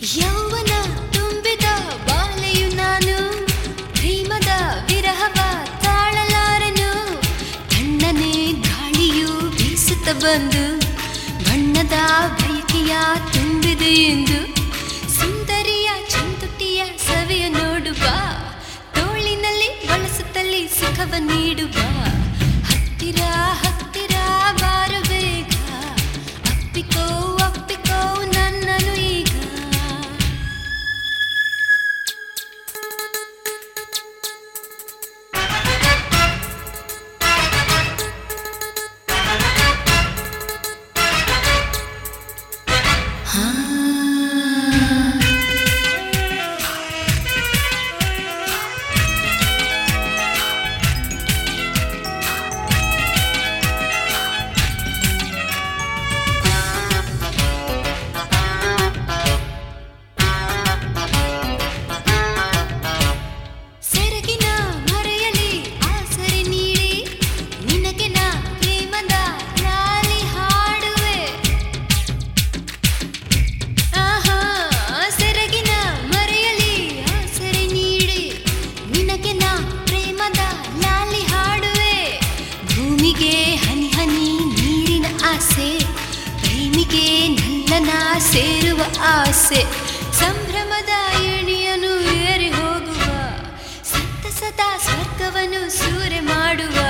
ಯೌವನ ತುಂಬಿದ ಬಾಲೆಯು ನಾನು, ಪ್ರೇಮದ ವಿರಹವ ತಾಳಲಾರನು. ತಣ್ಣನೆ ಗಾಳಿಯು ಬೀಸುತ್ತ ಬಂದು ಬಣ್ಣದ ಬಯಕೆಯ ತುಂಬಿದೆ ಎಂದು, ಸುಂದರಿಯ ಚಂದುಟಿಯ ಸವಿಯ ನೋಡುವ, ತೋಳಿನಲ್ಲಿ ಬಳಸುತ್ತಲೇ ಸುಖವ ನೀಡುವ. ಹತ್ತಿರ ಹತ್ತಿರ ಬಾರು ಬೇಗ, ಅಪ್ಪಿಕೋ ಅಪ್ಪಿಕೋ ನನ್ನನು ಈಗ. ಸೆರಗಿನ ಮರೆಯಲಿ ಆಸರೆ ನೀಡಿ, ನಿನಗೆ ನಾ ಪ್ರೇಮದ ಲಾಲಿ ಹಾಡುವೆ. ಆಹಾ, ಸೆರಗಿನ ಮರೆಯಲಿ ಆಸರೆ ನೀಡಿ, ನಿನಗೆ ನಾ ಪ್ರೇಮದ ಲಾಲಿ ಹಾಡುವೆ. ಭೂಮಿಗೆ ಹನಿ ಹನಿ ನೀರಿನ ಆಸೆ, ಪ್ರೇಮಿಗೆ ನಲ್ಲನ ಸೇರುವ ಆಸೆ. ಸಂಭ್ರಮದ ಎಣಿಯನು ಏರಿ ಹೋಗುವ, ಸಂತಸದ ಸ್ವರ್ಗವನ್ನು ಸೂರೆ ಮಾಡುವ.